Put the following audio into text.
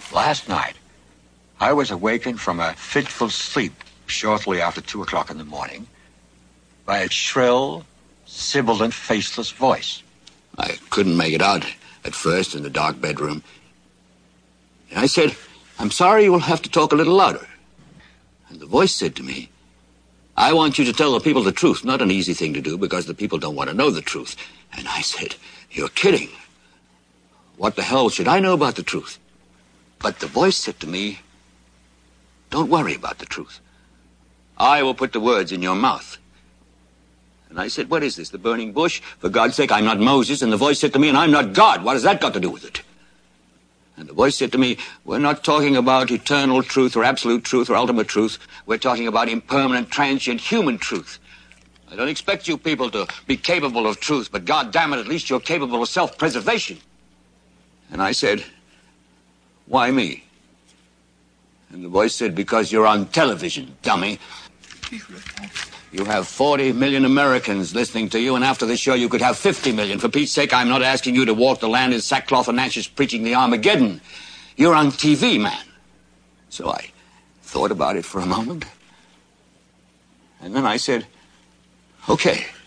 Last night, I was awakened from a fitful sleep shortly after 2 o'clock in the morning by a shrill, sibilant, faceless voice. I couldn't make it out at first in the dark bedroom. And I said, "I'm sorry, you will have to talk a little louder." And the voice said to me, "I want you to tell the people the truth." Not an easy thing to do because the people don't want to know the truth. And I said, "You're kidding. What the hell should I know about the truth?" But the voice said to me, "Don't worry about the truth. I will put the words in your mouth." And I said, "What is this, the burning bush? For God's sake, I'm not Moses." And the voice said to me, "And I'm not God. What has that got to do with it?" And the voice said to me, "We're not talking about eternal truth or absolute truth or ultimate truth. We're talking about impermanent, transient human truth. I don't expect you people to be capable of truth, but God damn it, at least you're capable of self-preservation." And I said, "Why me?" And the voice said, "Because you're on television, dummy. You have 40 million Americans listening to you, and after this show you could have 50 million. For Pete's sake, I'm not asking you to walk the land in sackcloth and ashes preaching the Armageddon. You're on TV, man." So I thought about it for a moment. And then I said, "Okay."